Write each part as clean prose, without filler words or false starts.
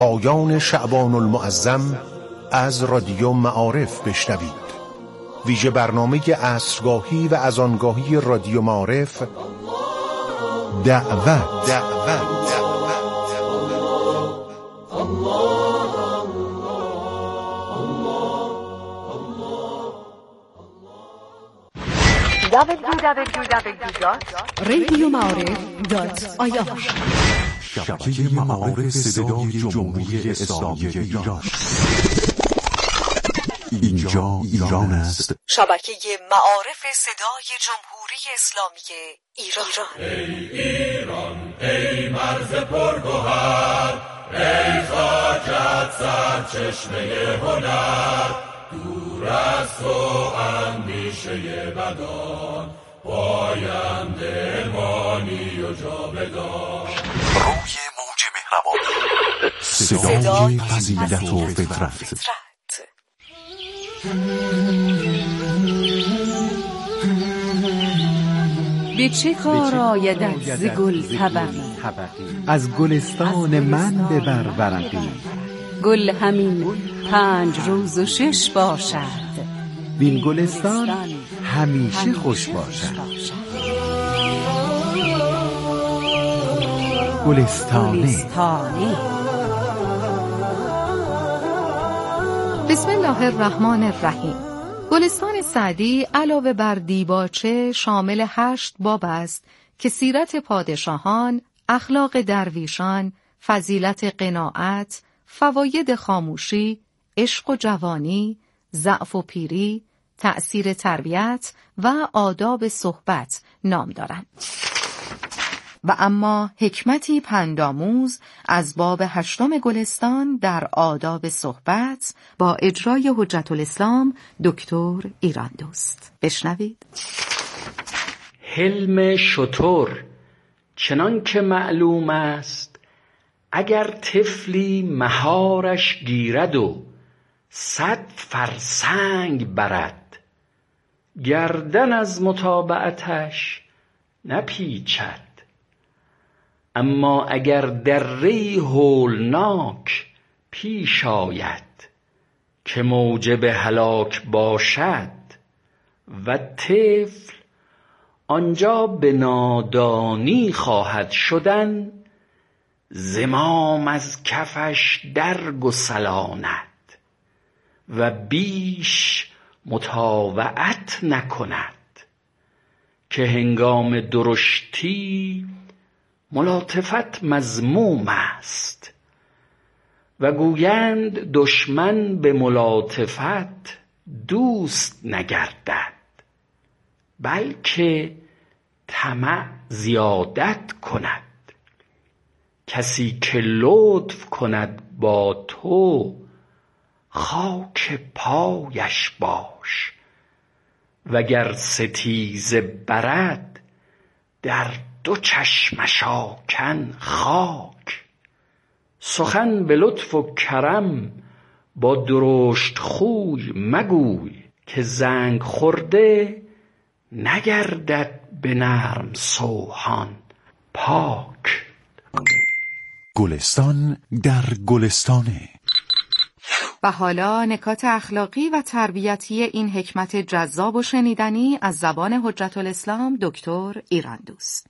پایان شعبان المعظم از رادیو معارف بشنوید. ویژه برنامه عصرگاهی و اذانگاهی رادیو معارف دعوت. www.radioma'arif.ir شبکه معارف صدای جمهوری اسلامی ایران. اینجا ایران است. شبکه معارف صدای جمهوری اسلامی ایران. ای ایران، ای مرز پرگوهر، ای خاکت سرچشمه هنر، دور از تو اندیشه بدان، پاینده مانی و جاودان. روی موج مهربان، صدای فضیلت و فطرت. به چه کار آیدت ز گل طبقی، از گلستان من ببر ورقی. گل همین 5 روز و 6 باشد، وین گلستان همیشه خوش باشد. گلستانه. بسم الله الرحمن الرحیم. گلستان سعدی علاوه بر دیباچه شامل 8 باب است که سیرت پادشاهان، اخلاق درویشان، فضیلت قناعت، فواید خاموشی، عشق و جوانی، ضعف و پیری، تأثیر تربیت و آداب صحبت نام دارند. و اما حکمتی پندآموز از باب 8 گلستان در آداب صحبت با اجرای حجت الاسلام دکتر ایراندوست. بشنوید. حلم شتر چنان که معلوم است، اگر طفلی مهارش گیرد و 100 فرسنگ برد، گردن از متابعتش نپیچد. اما اگر دره‌ای هولناک پیش آید که موجب هلاک باشد و طفل آنجا به نادانی خواهد شدن، زمام از کفش درگسلاند و بیش مطاوعت نکند، که هنگام درشتی ملاطفت مذموم است و گویند دشمن به ملاطفت دوست نگردد، بلکه طمع زیادت کند. کسی که لطف کند با تو، خاک پایش باش، وگر ستیزه برد در 2 چشمش آکن خاک. سخن به لطف و کرم با درشت خوی مگوی، که زنگ خورده نگردد به نرم سوهان پاک. گلستان در گلستانه. و حالا نکات اخلاقی و تربیتی این حکمت جذاب و شنیدنی از زبان حجت الاسلام دکتر ایراندوست.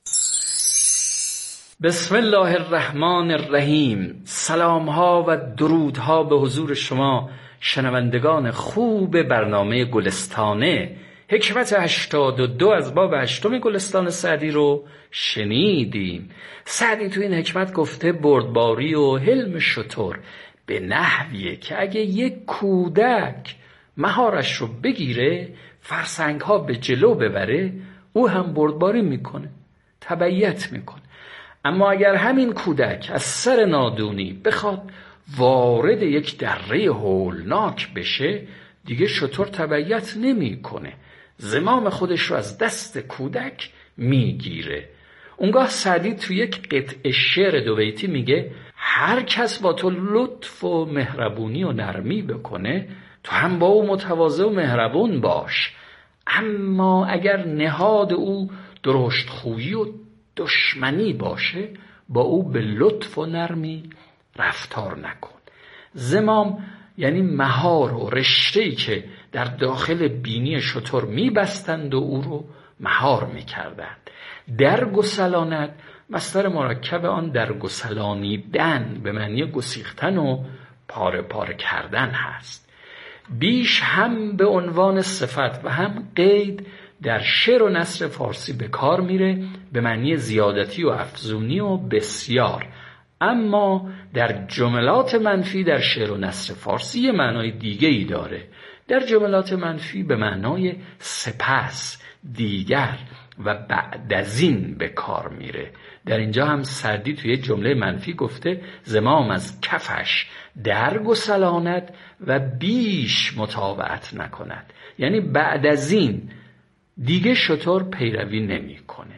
بسم الله الرحمن الرحیم. سلام‌ها و درودها به حضور شما شنوندگان خوب برنامه گلستانه. حکمت 82 از باب 8 گلستان سعدی رو شنیدیم. سعدی تو این حکمت گفته بردباری و حلم شتر به نحویه که اگه یک کودک مهارش رو بگیره، فرسنگ ها به جلو ببره، او هم بردباری میکنه، تبعیت میکنه. اما اگر همین کودک از سر نادونی بخواد وارد یک دره هولناک بشه، دیگه شتر تبعیت نمیکنه، زمام خودش رو از دست کودک میگیره. اونگاه سعدی تو یک قطعه شعر 2 بیتی میگه هر کس با تو لطف و مهربونی و نرمی بکنه، تو هم با او متواضع و مهربون باش. اما اگر نهاد او درشت خویی و دشمنی باشه، با او به لطف و نرمی رفتار نکن. زمام یعنی مهار و رشته‌ای که در داخل بینی شتر میبستند و او رو مهار میکردند. درگسلاند مصدر مرکب آن درگسلانیدن به معنی گسیختن و پاره پاره کردن هست. بیش هم به عنوان صفت و هم قید در شعر و نثر فارسی به کار میره به معنی زیادتی و افزونی و بسیار، اما در جملات منفی در شعر و نثر فارسی یه معنای دیگه ای داره. در جملات منفی به معنای سپس، دیگر و بعد از این به کار میره. در اینجا هم سعدی توی جمله منفی گفته زمام از کفش درگسلاند و بیش متابعت نکند، یعنی بعد از این دیگه شتر پیروی نمی کنه.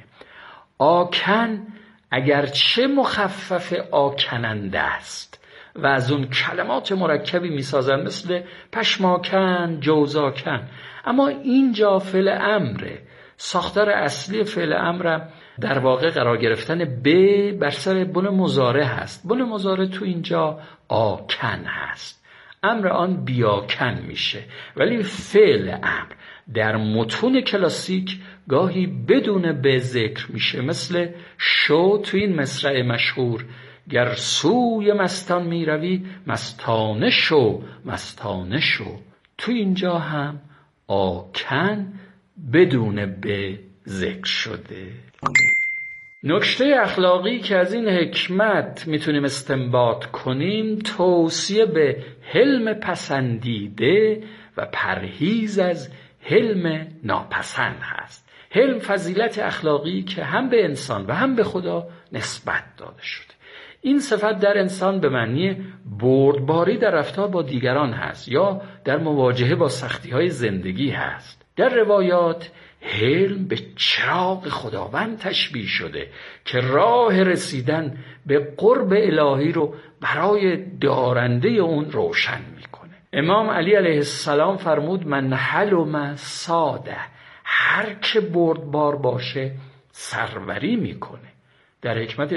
آکن اگرچه مخفف آکننده است و از اون کلمات مرکبی می سازن مثل پشماکن، جوزاکن، اما اینجا فعل امره. ساختار اصلی فعل امر در واقع قرار گرفتن به بر سر بن مضارع هست. بن مضارع تو اینجا آکن هست، امر آن بیاکن میشه. ولی فعل امر در متون کلاسیک گاهی بدون به ذکر میشه، مثل شو تو این مصرع مشهور گر سوی مستان میروی مستانه شو مستانه شو. تو اینجا هم آکن بدون به ذکر شده. نکته اخلاقی که از این حکمت میتونیم استنباط کنیم توصیه به حلم پسندیده و پرهیز از حلم ناپسند هست. حلم فضیلت اخلاقی که هم به انسان و هم به خدا نسبت داده شده. این صفت در انسان به معنی بردباری در رفتار با دیگران هست یا در مواجهه با سختی‌های زندگی هست. در روایات حلم به چراغ خداوند تشبیه شده که راه رسیدن به قرب الهی رو برای دارنده اون روشن میکنه. امام علی علیه السلام فرمود من حلم ساده، هر که بردبار باشه سروری میکنه. در حکمت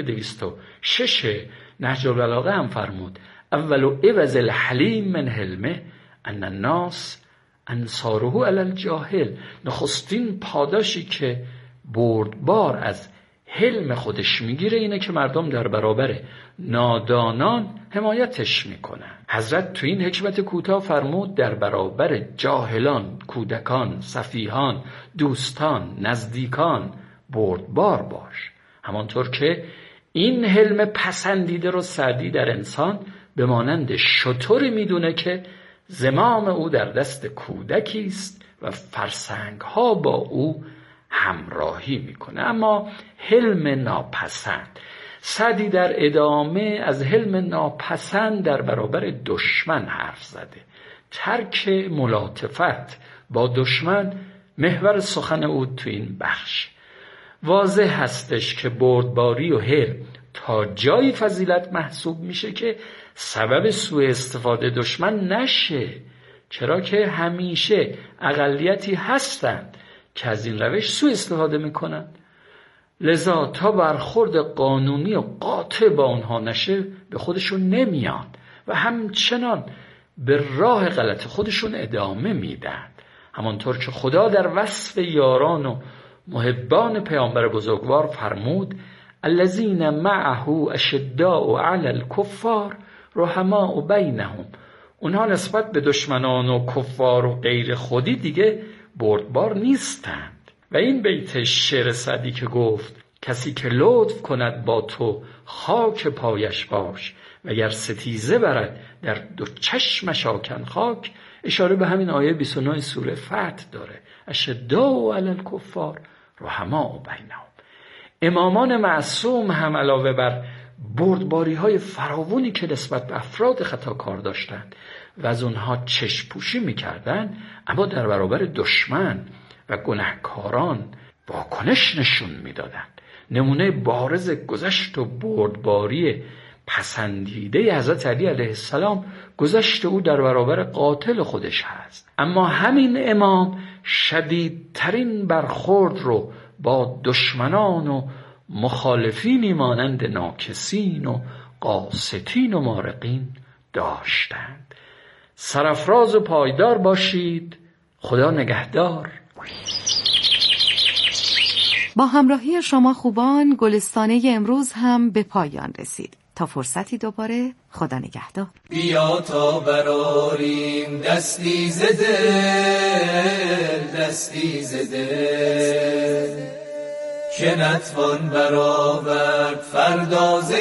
206 نهج البلاغه هم فرمود اول عوض الحلیم من حلمه ان الناس انصاره علی الجاهل. نخستین پاداشی که بردبار از حلم خودش میگیره اینه که مردم در برابر نادانان حمایتش میکنن. حضرت تو این حکمت کوتاه فرمود در برابر جاهلان، کودکان، سفیهان، دوستان، نزدیکان بردبار باش. همانطور که این حلم پسندیده رو سعدی در انسان به مانند شتری میدونه که زمام او در دست کودکی است و فرسنگ ها با او همراهی میکنه. اما حلم ناپسند، سعدی در ادامه از حلم ناپسند در برابر دشمن حرف زده. ترک ملاطفت با دشمن محور سخن او تو این بخش. واضح هستش که بردباری و حلم تا جایی فضیلت محسوب میشه که سبب سوء استفاده دشمن نشه، چرا که همیشه اقلیتی هستند که از این روش سوء استفاده میکنند. لذا تا برخورد قانونی و قاطع با اونها نشه به خودشون نمیان و همچنان به راه غلط خودشون ادامه میدن. همانطور که خدا در وصف یاران و محبان پیامبر بزرگوار فرمود الذین معه اشداء علی الکفار رحماء بینهم. اونها نسبت به دشمنان و کفار و غیر خودی دیگه بردبار نیستند. و این بیت شعر سعدی که گفت کسی که لطف کند با تو خاک پایش باش و گر ستیزه برد در دو چشمش آکن خاک، اشاره به همین آیه 29 سوره فتح داره. اشداء علی الکفار رحماء بینهم. امامان معصوم هم علاوه بر بردباری های فراوانی که نسبت به افراد خطاکار داشتند و از اونها چشم پوشی میکردند، اما در برابر دشمن و گناهکاران واکنش نشون میدادند. نمونه بارز گذشت و بردباری پسندیده حضرت علی علیه السلام گذشت او در برابر قاتل خودش هست. اما همین امام شدیدترین برخورد رو با دشمنان و مخالفینی مانند ناکسین و قاسطین و مارقین داشتند. سرافراز و پایدار باشید. خدا نگهدار. با همراهی شما خوبان گلستانه امروز هم به پایان رسید. تا فرصتی دوباره، خدا نگهدار. بیا تا براریم دستی ز دل، دستی ز دل، که نتوان برآورد فردا ز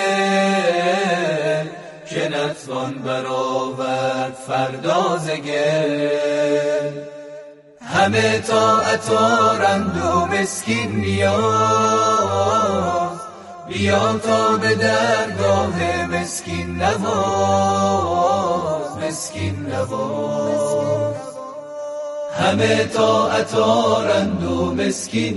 گل، که نتوان برآورد فردا ز گل. همه طاعت آرند و مسکین نیاز، بیا تا به درگاه مسکین نواز، مسکین نواز. همه طاعت آرند و مسکین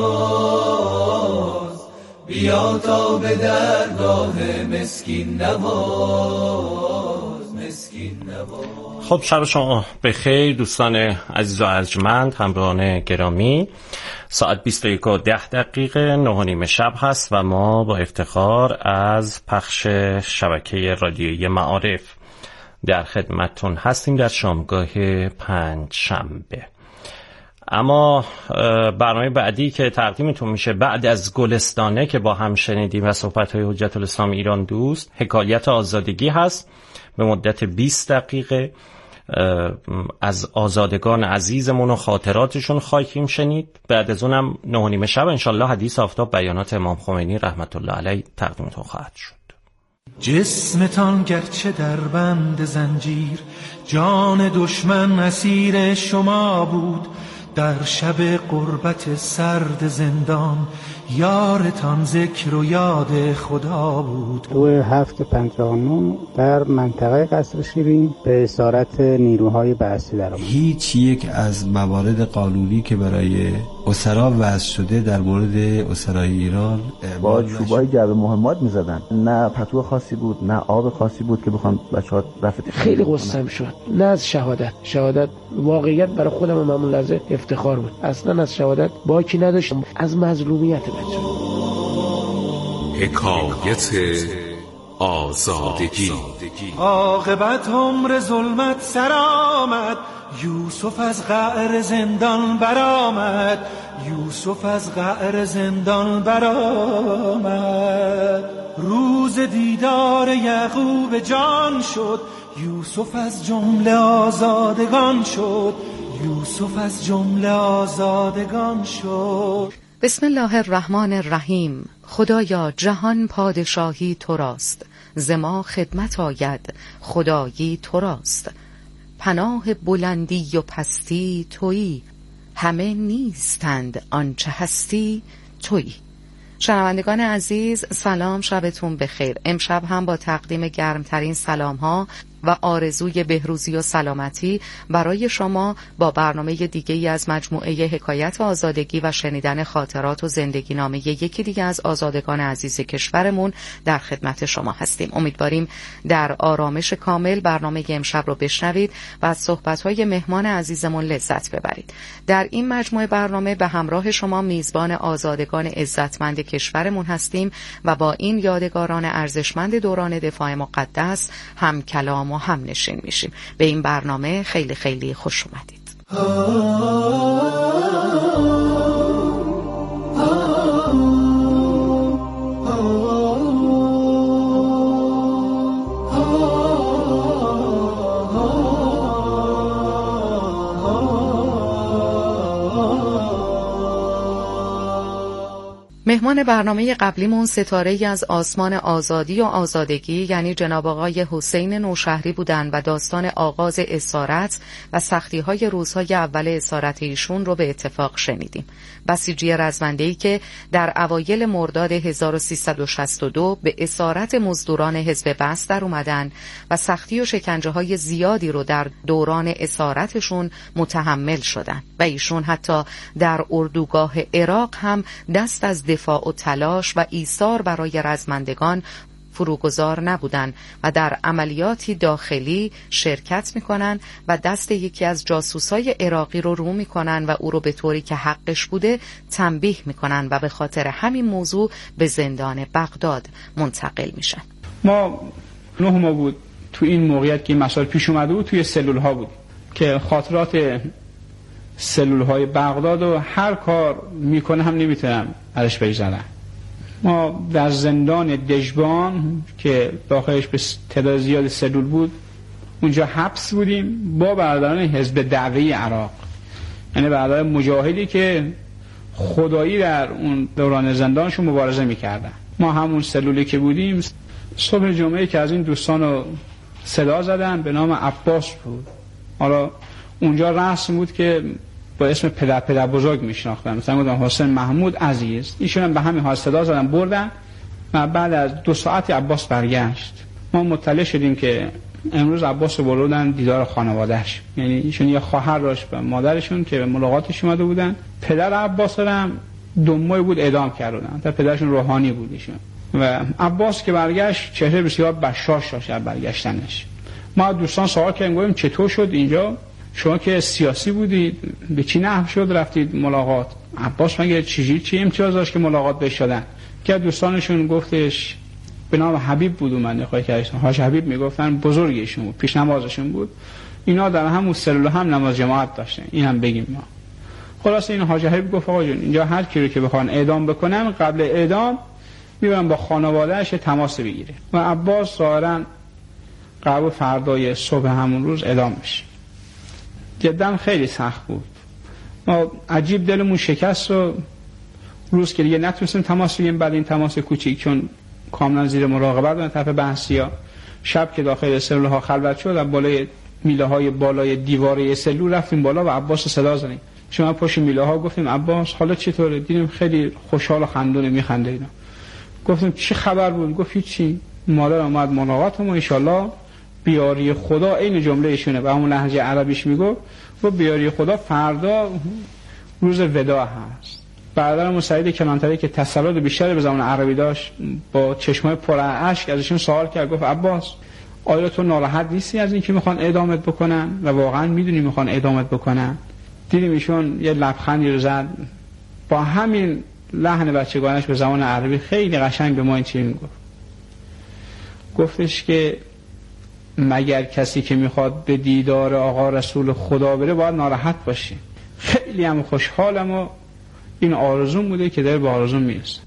نیاز، بیا تا به درگاه مسکین نواز، مسکین نواز. خب شب شما بخیر دوستان عزیز و ارجمند، همراهان گرامی. ساعت 21:10 9:30 شب هست و ما با افتخار از پخش شبکه رادیویی معارف در خدمتتون هستیم در شامگاه پنجشنبه. اما برنامه بعدی که تقدیمتون میشه بعد از گلستانه که با هم شنیدیم و صحبت‌های حجت الاسلام ایران دوست، حکایت آزادگی هست. به مدت 20 دقیقه از آزادگان عزیزمون و خاطراتشون خواهیم شنید. بعد از اونم 9:30 شب انشالله حدیث آفتاب بیانات امام خمینی رحمت الله علیه تقدیمتون خواهد شد. جسمتان گرچه در بند زنجیر، جان دشمن اسیر شما بود. در شب غربت سرد زندان، یارتان ذکر و یاد خدا بود. 2759 در منطقه قصر شیرین به اسارت نیروهای بعثی در آمد. هیچ یک از موارد قانونی که برای اسرا وضع شده در مورد اسرای ایران با چوبای جعبه مهمات می‌زدن. نه پتو خاصی بود، نه آب خاصی بود که بخوام بچه‌ها رفت. خیلی قصه‌ام شد. نه از شهادت واقعیت برای خودم و همون لحظه افتخار بود. اصلا از شهادت باکی نداشتم، از مظلومیت بچه. حکایت آزادگی. عاقبت عمر ظلمت سر آمد، یوسف از قعر زندان برآمد، یوسف از قعر زندان برآمد. روز دیدار یعقوب جان شد، یوسف از جمله آزادگان شد، یوسف از جمله آزادگان شد. بسم الله الرحمن الرحیم. خدایا جهان پادشاهی تو راست، ز ما خدمت آید خدایی تو راست. پناه بلندی و پستی تویی، همه نیستند آنچه هستی تویی. شنوندگان عزیز سلام، شبتون بخیر. امشب هم با تقدیم گرمترین سلام ها و آرزوی بهروزی و سلامتی برای شما با برنامه دیگه‌ای از مجموعه حکایت آزادگی و شنیدن خاطرات و زندگی نامه یکی دیگه از آزادگان عزیز کشورمون در خدمت شما هستیم. امیدواریم در آرامش کامل برنامه امشب رو بشنوید و از صحبت‌های مهمان عزیزمون لذت ببرید. در این مجموعه برنامه به همراه شما میزبان آزادگان عزتمند کشورمون هستیم و با این یادگاران ارزشمند دوران دفاع مقدس هم کلام و هم نشین میشیم. به این برنامه خیلی خیلی خوش اومدید. مهمان برنامه قبلیمون ستاره‌ای از آسمان آزادی و آزادگی یعنی جناب آقای حسین نوشهری بودن و داستان آغاز اسارت و سختی‌های روزهای اول اسارت ایشون رو به اتفاق شنیدیم. بسیجی رزمنده‌ای که در اوایل مرداد 1362 به اسارت مزدوران حزب بعث در اومدن و سختی و شکنجه‌های زیادی رو در دوران اسارتشون متحمل شدن و ایشون حتی در اردوگاه عراق هم دست از دفاع و تلاش و ایثار برای رزمندگان فروگذار نبودن و در عملیاتی داخلی شرکت میکنن و دست یکی از جاسوسای عراقی رو میکنن و او رو به طوری که حقش بوده تنبیه میکنن و به خاطر همین موضوع به زندان بغداد منتقل میشن. ما 9 ماه بود تو این موقعیت که این مسائل پیش اومده بود توی سلول ها بود که خاطرات سلول های بغداد و هر کار میکنه هم نمیتونم ازش بگذرم. ما در زندان دژبان که داخلش به تعداد زیاد سلول بود اونجا حبس بودیم با برادران حزب دعوی عراق، یعنی برادران مجاهدی که خدایی در اون دوران زندانشون مبارزه میکردن. ما همون سلولی که بودیم صبح جمعه که از این دوستان رو صدا زدن به نام عباس بود. حالا اونجا رسم بود که با اسم پدر بزرگ میشناختن، مثلا گفتن حسین محمود عزیز، ایشون هم به همین حال صدا زدن بردن و بعد از 2 ساعت عباس برگشت. ما مطلع شدیم که امروز عباس رو بردن دیدار خانوادهش، یعنی ایشون یه خواهر داشت و مادرشون که به ملاقاتش اومده بودن. پدر عباس هم 2 ماه بود اعدام کردن، تا پدرشون روحانی بود ایشون. و عباس که برگشت چهره بسیار بشاش داشت برگشتنش. ما دوستان سوال کردیم گفتیم چطور شد اینجا، شما که سیاسی بودید به چی نحو شد رفتید ملاقات؟ عباس مگه چی امتیاز داشت که ملاقات بهش شدن؟ که دوستانشون گفتش به نام حبیب بود اومده خواهی کردشون، حاج حبیب میگفتن، بزرگیشون بود، پیش نمازشون بود. اینا در همون سلول هم نماز جماعت داشتن، این هم بگیم. ما خلاص این حاج حبیب گفت آقا جون اینجا هر کی رو که بخوان اعدام بکنن قبل اعدام میبرن با خانواده‌اش تماس بگیره و عباس ظاهرا قبل فردای صبح همون روز اعدام میشه. جدا خیلی سخت بود. ما عجیب دلمون شکست و روز که دیگه نتونستیم تماس بگیریم، بعد این تماس کوچیک چون کاملا زیر مراقبت بود طرف بحثیا، شب که داخل سلول ها خلوت شد از بالای میله های بالای دیواره سلول رفتیم بالا و عباس صدا زدیم. شما پشت میله ها گفتیم عباس حالا چطوره؟ دیدیم خیلی خوشحال و خندون میخنده. اینا گفتیم چه خبر بود؟ گفت هیچی، مادر اومد ملاقات ما، ان شاءالله بیاری خدا، این جمله ایشونه و همون لهجه عربیش میگفت و بیاری خدا فردا روز وداع هست. برادرم سعید کلانتری که تسلط بیشتری به زبان عربی داشت با چشمای پر اشک ازشون سوال کرد، گفت عباس آیا تو ناراحت نیستی از اینکه میخوان اعدامت بکنن و واقعا میدونی میخوان اعدامت بکنن؟ دیدیم ایشون یه لبخندی رو زد با همین لحن بچگانش به زبان عربی خیلی قشنگ به ما این چیزی میگفت. گفتش که مگر کسی که میخواد به دیدار آقا رسول خدا بره باید ناراحت باشه. خیلی هم خوشحالم و این آرزوم بوده که در به آرزوم میرسه.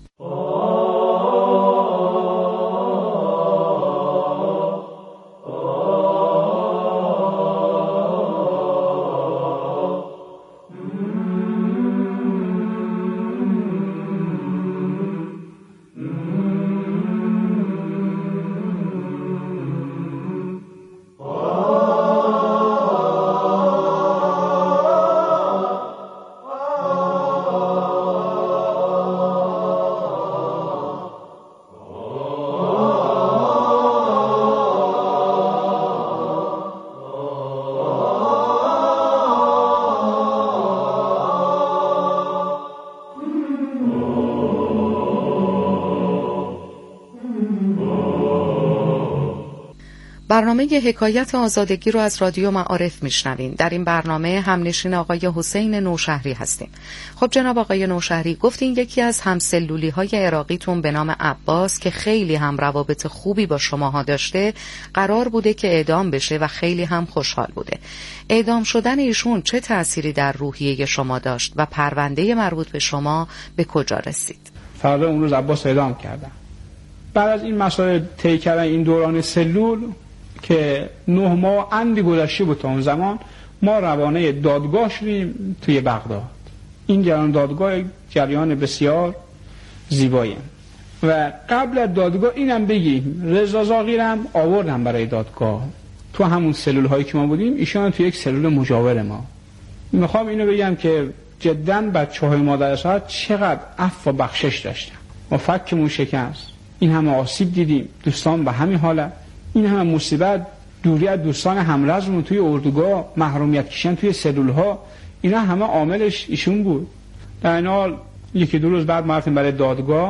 برنامه حکایت آزادگی رو از رادیو معارف میشنوین. در این برنامه همنشین آقای حسین نوشهری هستیم. خب جناب آقای نوشهری، گفتین یکی از همسلولی های عراقیتون به نام عباس که خیلی هم روابط خوبی با شماها داشته قرار بوده که اعدام بشه و خیلی هم خوشحال بوده. اعدام شدن ایشون چه تأثیری در روحیه شما داشت و پرونده مربوط به شما به کجا رسید؟ فردا اون روز عباس اعدام کردن. بعد از این مسائل طی کردن این دوران سلول که 9 ماه اندی گذشته بود تا اون زمان، ما روانه دادگاه شدیم توی بغداد. این جریان دادگاه جریان بسیار زیباییه و قبل از دادگاه اینم بگیم رضا زاغیرم آوردم برای دادگاه تو همون سلول هایی که ما بودیم، ایشان تو یک سلول مجاور ما. میخوام اینو بگم که جداً بچه‌های ما در ساعت چقدر عفو و بخشش داشتن. ما فکمون شکست، این همه آسیب دیدیم، دوستان به همین حالت، این همه مصیبت، دوری از دوستان همرزمون توی اردوگاه، محرومیت کشیدن توی سلول ها، اینا همه عاملش ایشون بود. در این حال 1-2 روز بعد ما رفتیم برای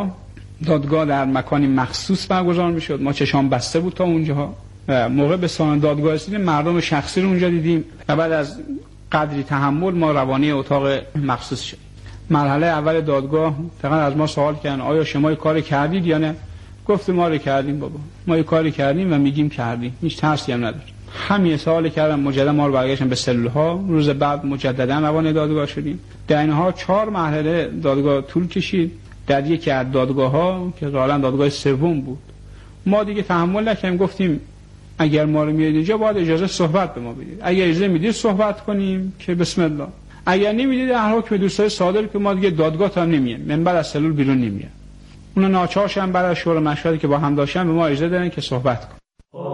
دادگاه در مکانی مخصوص برگزار میشد. ما چشام بسته بود تا اونجاها و موقع به سالن دادگاه رسیدیم مردم شخصی رو اونجا دیدیم و بعد از قدری تحمل ما روانی اتاق مخصوص شد. مرحله اول دادگاه فقط از ما سوال کردن آیا شما کار کردید یا نه. گفت ما رو کردیم بابا، ما یه کاری کردیم و میگیم کردیم، هیچ ترسی هم نداره. همین سوال کردم، مجددا ما رو برگشتن به سلول‌ها. روز بعد مجددا روان دادگاه شدیم. در اینها 4 مرحله دادگاه طول کشید. در یکی از دادگاه‌ها که ظاهراً دادگاه سوم بود، ما دیگه تحمل نکردیم، گفتیم اگر ما رو میارید اینجا باید اجازه صحبت به ما بدید. اگر اجازه میدید صحبت کنیم که بسم الله، اگر نمیدید در حکم دوستای صادر که ما دیگه دادگاه تا نمیایم، من بعد از سلول بیرون نمیام. اونا ناچارشن بعد از شور مشورتی که با هم داشتن به ما اجازه دادن که صحبت کنیم.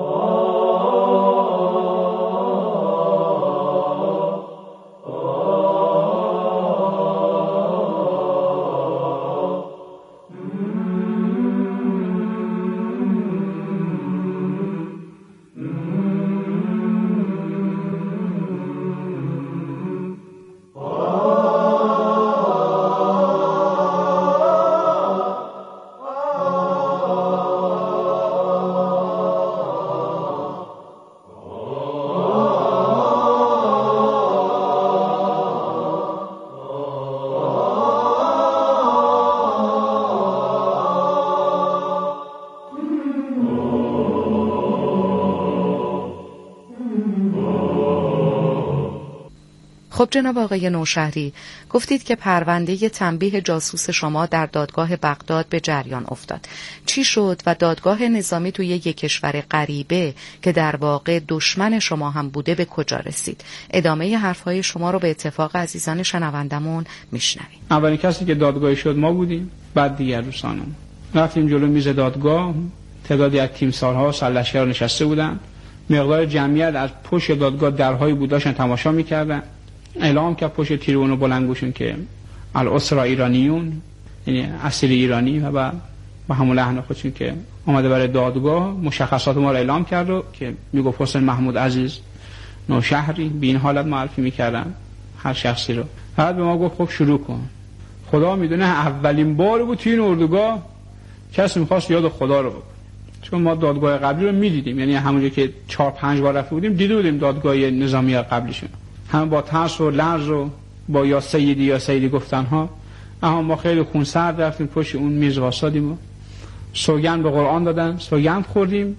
خب جناب آقای نوشهری، گفتید که پرونده تنبیه جاسوس شما در دادگاه بغداد به جریان افتاد. چی شد و دادگاه نظامی توی یک کشور غریبه که در واقع دشمن شما هم بوده به کجا رسید؟ ادامه حرفهای شما رو به اتفاق عزیزان شنوندمون میشنویم. اولین کسی که دادگاهی شد ما بودیم، بعد دیگر دوستانم. رفتیم جلو میز دادگاه، تعدادی از تیمسارها سرلشکر نشسته بودن، مقدار جمعیت از پشت دادگاه درهای بود داشتن تماشا میکردن. اعلام کرد پشت تیرون و بلندگوشون که الاسرا ایرانیون، یعنی اسیر ایرانی، و با همون لحن خودشون که آمده برای دادگاه مشخصات ما رو اعلام کرد و که میگفت حسین محمود عزیز نوشهری، به این حالت معرفی میکردن هر شخصی رو. بعد به ما گفت خب شروع کن. خدا میدونه اولین بار بود توی این اردوگاه کسی میخواست یاد خدا رو بکنه، چون ما دادگاه قبلی رو میدیدیم، یعنی همونجا که 4-5 بار رفته بودیم دیده بودیم دادگاه نظامی قبلیشون، هم با ترس و لرز و با یا سیدی گفتنها. اما ما خیلی خونسرد رفتیم پشت اون میز واسادیم و سوگند به قرآن دادن، سوگند خوردیم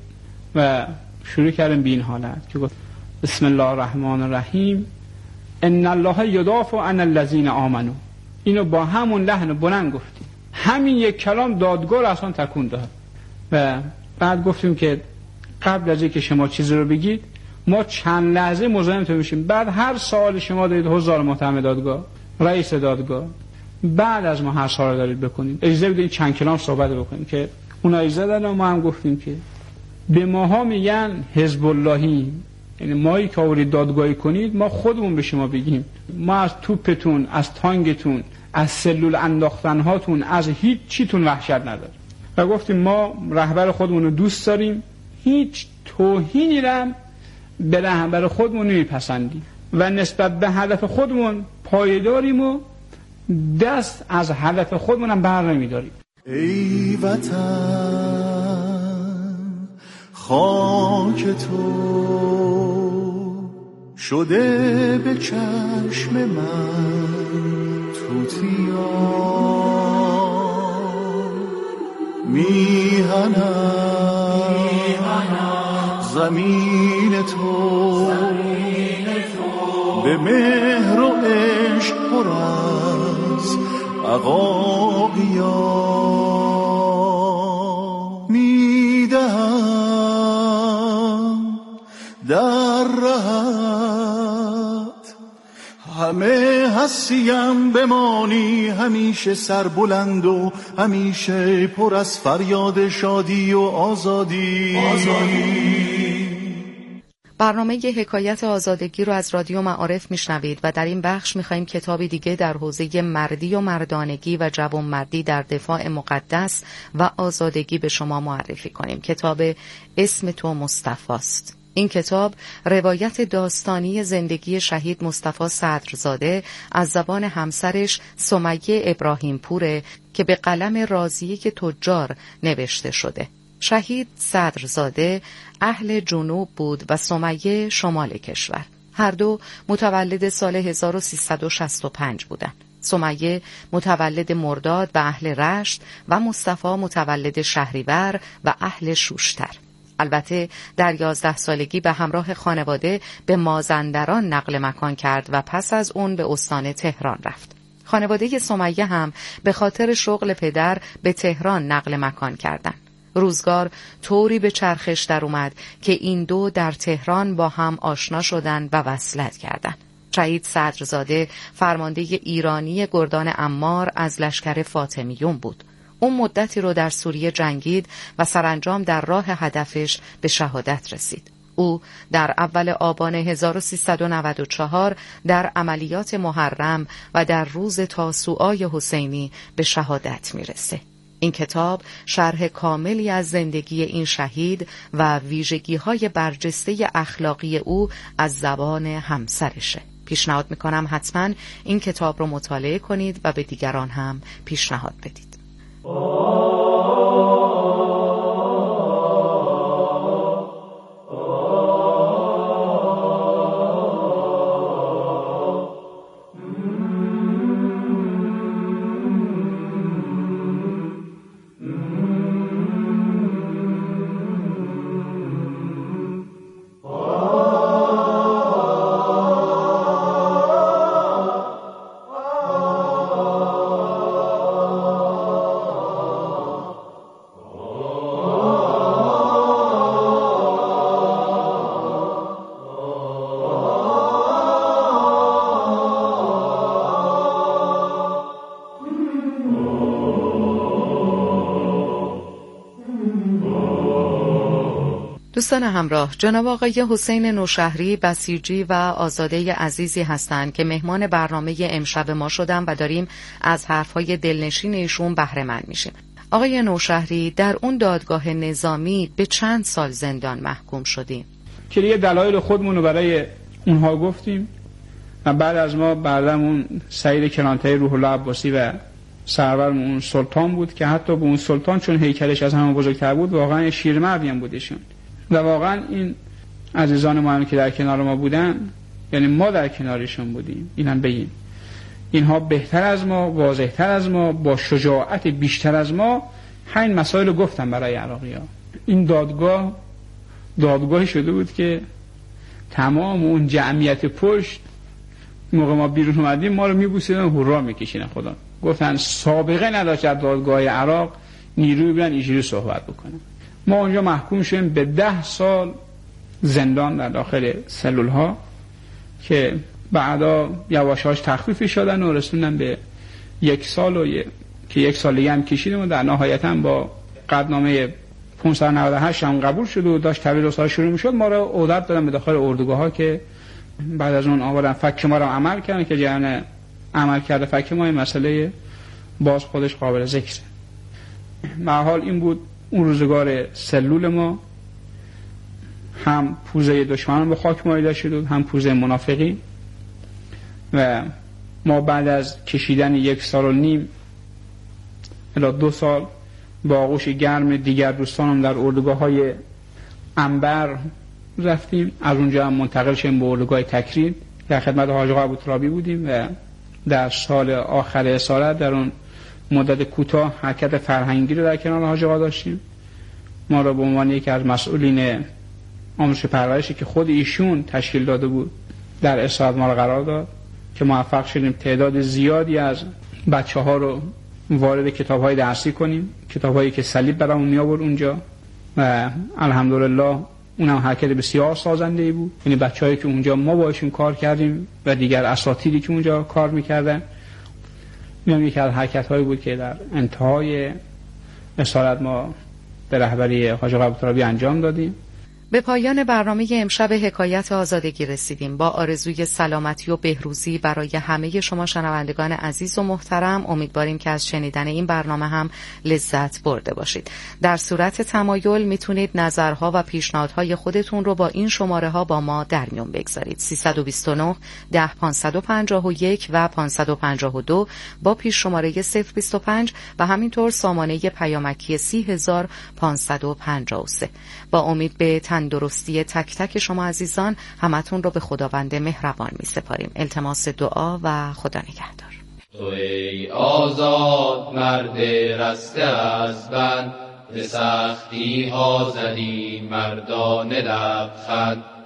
و شروع کردیم به این حالت که گفت بسم الله الرحمن الرحیم ان الله یدافع عن الذین آمنوا. اینو با همون لحن بلند گفتیم، همین یک کلام دادگاه رو اصلا تکون داد. و بعد گفتیم که قبل از اینکه شما چیزی رو بگید ما چند لحظه مزاحمتون میشیم، بعد هر سوال شما دارید حضار محترم دادگاه، رئیس دادگاه، بعد از ما هر سوال دارید بکنید، اجازه بدید چند کلام صحبت بکنیم. که اونا اجازه دادن و ما هم گفتیم که به ماها میگن حزب اللهی، یعنی مایی که آورید دادگاهی کنید ما خودمون به شما بگیم ما از توپتون، از تانگتون، از سلول انداختنهاتون، از هیچ چیتون وحشت نداریم. و گفتیم ما رهبر خودمون رو دوست داریم، هیچ توهینی رو به رهبر خودمون نمیپسندیم و نسبت به هدف خودمون پایداریم و دست از هدف خودمون هم بر نمیداریم. ای وطن خاک تو شده به چشم من توتیا، میهنم زمین تو به مهر و عشق پر از عقاقیا، میدهم در رهت همه هستیم بمانی، همیشه سربلند و همیشه پر از فریاد شادی و آزادی. برنامه حکایت آزادگی رو از رادیو معارف میشنوید و در این بخش میخوایم کتابی دیگه در حوزه مردی و مردانگی و جوانمردی در دفاع مقدس و آزادگی به شما معرفی کنیم. کتاب اسم تو مصطفاست. این کتاب روایت داستانی زندگی شهید مصطفی صدرزاده از زبان همسرش سمیه ابراهیم پوره که به قلم رازیه تجار نوشته شده. شهید صدرزاده اهل جنوب بود و سمیه شمال کشور. هر دو متولد سال 1365 بودند. سمیه متولد مرداد و اهل رشت و مصطفی متولد شهریور و اهل شوشتر. البته در 11 سالگی به همراه خانواده به مازندران نقل مکان کرد و پس از اون به استان تهران رفت. خانواده سمیه هم به خاطر شغل پدر به تهران نقل مکان کردند. روزگار طوری به چرخش در اومد که این دو در تهران با هم آشنا شدند و وصلت کردند. سعید صدرزاده فرمانده ایرانی گردان عمار از لشکر فاطمیون بود. اون مدتی رو در سوریه جنگید و سرانجام در راه هدفش به شهادت رسید. او در اول آبان 1394 در عملیات محرم و در روز تاسوعای حسینی به شهادت میرسه. این کتاب شرح کاملی از زندگی این شهید و ویژگی‌های برجسته اخلاقی او از زبان همسرشه. پیشنهاد میکنم حتما این کتاب رو مطالعه کنید و به دیگران هم پیشنهاد بدید. دوستان همراه، جناب آقای حسین نوشهری بسیجی و آزاده عزیزی هستند که مهمان برنامه امشب ما شدن و داریم از حرفهای دلنشین ایشون بهره مند میشیم. آقای نوشهری، در اون دادگاه نظامی به چند سال زندان محکوم شدیم؟ که یه دلایل خودمون رو برای اونها گفتیم و بعد از ما بعدمون سعید کلانتری روح الله عباسی و سرورمون اون سلطان بود که حتی به اون سلطان چون هیکلش از همه بزرگتر بود واقعا شیرمردی هم بودشون و واقعا این عزیزان ما هم که در کنار ما بودن، یعنی ما در کنارشون بودیم، اینم بگیم اینها بهتر از ما، واضحتر از ما، با شجاعت بیشتر از ما همین مسائل رو گفتن برای عراقی ها. این دادگاهی شده بود که تمام اون جمعیت پشت موقع ما بیرون اومدیم ما رو میبوسیدن و هورا میکشیدن. خدا گفتن سابقه نداشت در دادگاه عراق نیروی بیان اینجوری صحبت بکنن. ما اونجا محکوم شدیم به 10 سال زندان در داخل سلول ها که بعدا یواشاش تخفیف شدن و رسوندن به 1 سال و که 1 سال دیگه هم کشیدیم و در نهایتا با قدنامه 598 هم قبول شد و داشت تبدیل رسالت شروع میشد. ما رو عودت دادن به داخل اردوگاه ها که بعد از اون آوردن فک ما رو عمل کردن که جریان عمل کرده فک ما این مسئله باز خودش قابل ذکره. به حال این بود اون روزگار سلول ما، هم پوزه دشمنان به خاک مایده شد هم پوزه منافقی و ما بعد از کشیدن 1 سال و نیم الی 2 سال با آغوش گرم دیگر دوستانم در اردوگاه های انبر رفتیم. از اونجا هم منتقل شدیم به اردوگاه تکریر در خدمت حاج آقا ابوترابی بودیم و در سال آخر اسارت در اون مدت کوتاه حرکت فرهنگی رو در کنار حاج آقا داشتیم. ما را به عنوان یکی از مسئولین آموزش پرورشی که خود ایشون تشکیل داده بود در اسارت ما را قرار داد که موفق شدیم تعداد زیادی از بچه‌ها رو وارد کتاب‌های درسی کنیم، کتاب‌هایی که صلیب برامون می‌آورد اونجا و الحمدلله اونم حرکت بسیار سازنده‌ای بود. یعنی بچه‌هایی که اونجا ما باشون کار کردیم و دیگر اساتیدی که اونجا کار می‌کردن، اینم یکی از حرکت‌هایی بود که در انتهای اسارت ما به رهبری حاج آقا ابوترابی انجام دادیم. به پایان برنامه امشب حکایت آزادگی رسیدیم. با آرزوی سلامتی و بهروزی برای همه شما شنوندگان عزیز و محترم، امیدواریم که از شنیدن این برنامه هم لذت برده باشید. در صورت تمایل میتونید نظرها و پیشنهادهای خودتون رو با این شماره ها با ما در میون بگذارید: 329 10 551 و 552 با پیش شماره 025 و همینطور سامانه پیامکی 30553. با امید به تندرستی تک تک شما عزیزان، همتون رو به خداوند مهربان می سپاریم. التماس دعا و خدا نگهدار. تو ای آزاد مرد رسته از بند، به سختی ها زدی مردانه لبخند.